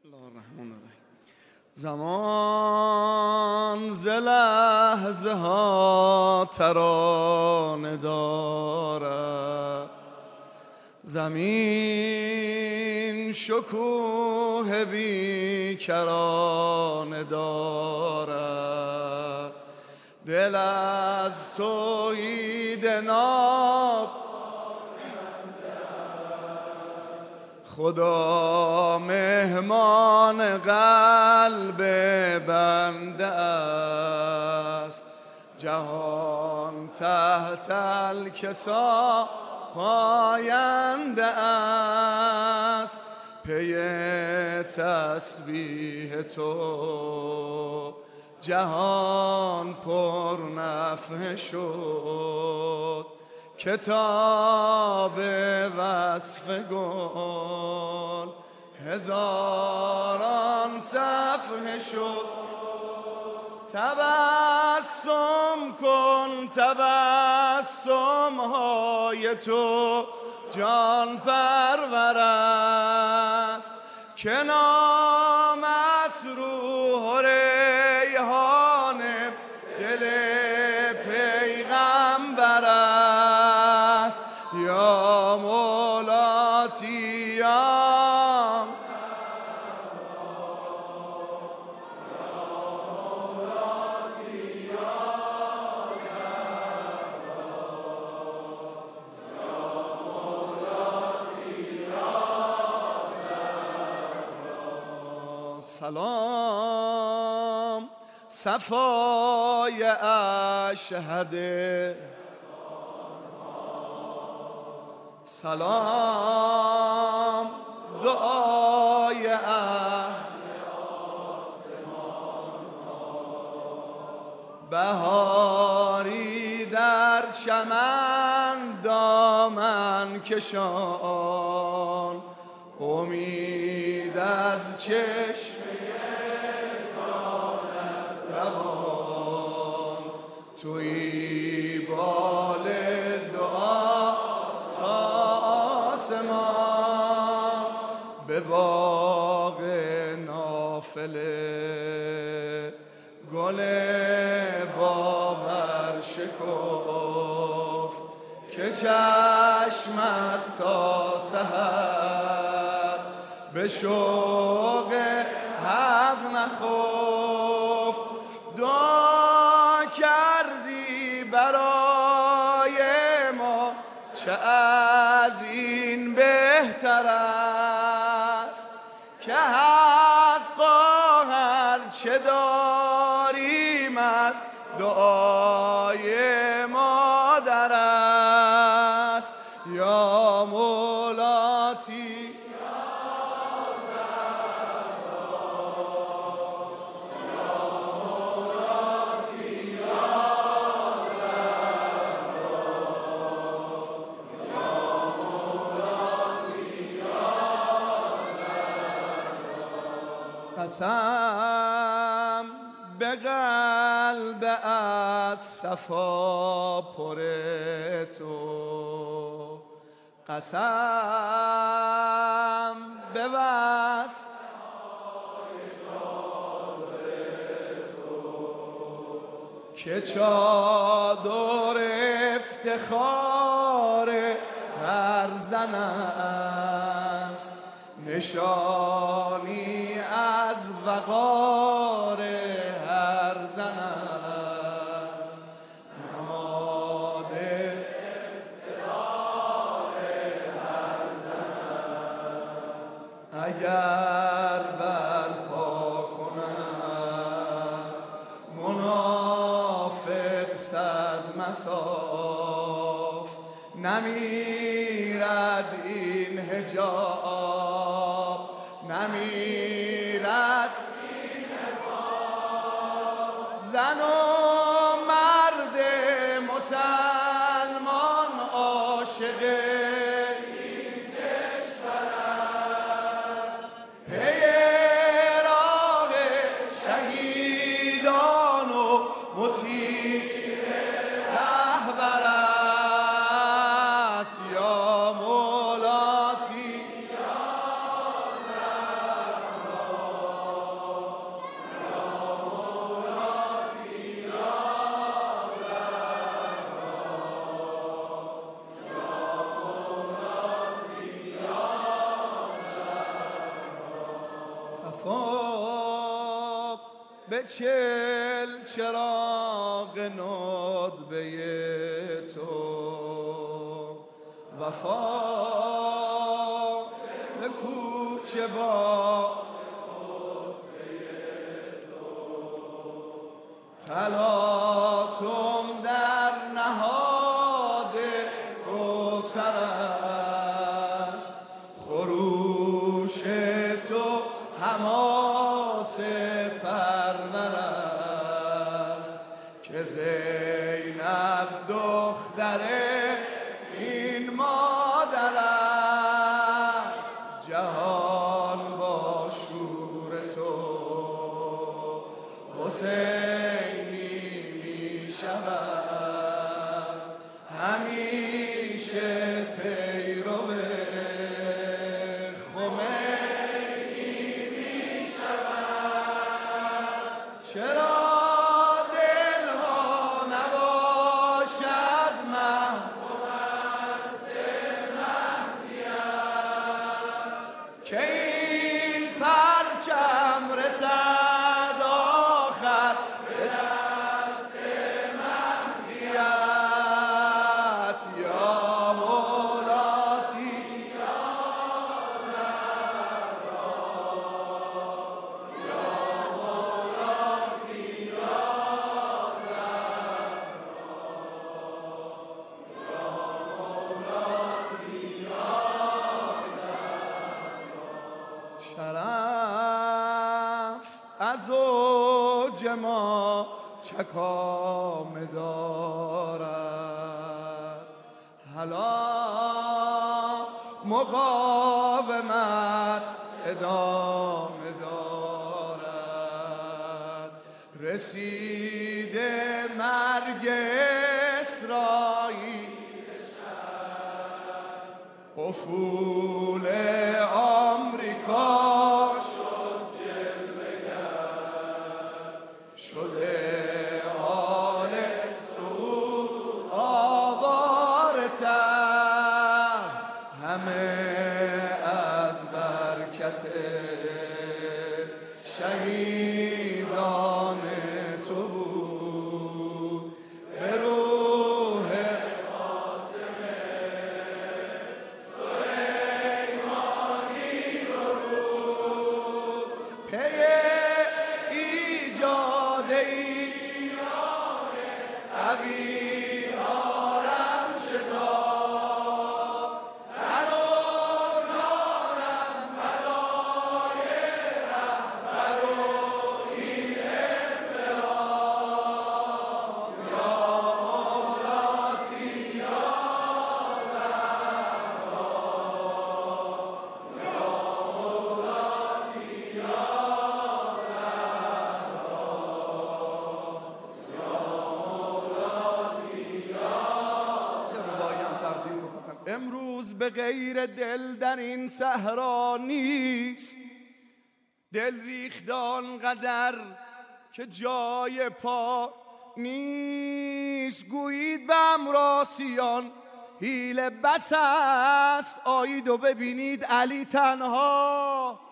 الله الرحمن الرحیم. زمان ز لحظه ها ترانه دارد، زمین شکوه بیکرانه دارد. دل از تویید ناب خدا مهمان قلب بنده است، جهان تحت الکسا پاینده است. پی تسبیح تو جهان پر نفحه شد، کتاب وصف گل هزاران صفحه شد. تبسم کن تبسم های تو جان پرور است، که نامت روح و ریحان دل پیغمبر است. یا مولاتی یا سلام صفای اشهد، سلام دعای اهل آسمان، بهاری در چمن دامن کشان، امید از چشم توی بال دعا تا آسمان. به باغ نافله گل باور شکفت، که چشمت تا سحر به شوق حق نخفت. دعا کردی برای ما چه از این بهتر است، که حقا هر چه داریم از دعای مادر است. یا مولاتی قسم به قلب از صفا پر تو، قسم به وصل که چادر افتخار هر زن است، نشانی از وقار هر زن است. نماد اقتدار هر زن است، اگر برپا کند منافق صد مصاف، نمیرد این حجاب، نمیرد این حفاظ. زن و مرد مسلمان عاشق این کشور است، پی راه شهیدان و مطیع رهبر است. یا مولاتی یا به 40 چراغ ندبه تو، وفا به کوچه با تلاطم در نهاد کوثر است، خروش تو حماس پرور است، که زینب دختر این مادر است، جهان با شور تو حسینی می شود، همیشه پیرو خمینی می شود. چرا دلها نباشد محبوبست مهدی‌ات، که این پرچم رسد آخر به دست مهدی‌ات. یا مولاتی یا مولاتی یا شرف از اوج ما چکامه دارد، حالا مقاومت ادامه دارد. رسیده مرگ اسرائیل، افول آمریکا شده حال سعود آوارتر، همه از برکت شهیدان تو بود. به روح قاسم سلیمانی درود، پی ایجاد ایران قوی آرم شتاب، تن و جانم فدای رهبر و این انقلاب. یا مولاتی یا امروز به غیر دل در این صحرا نیست، دل ریخت آنقدر که جای پا نیست. گویید به امراسیان حیله بس است، آیید و ببینید علی تنها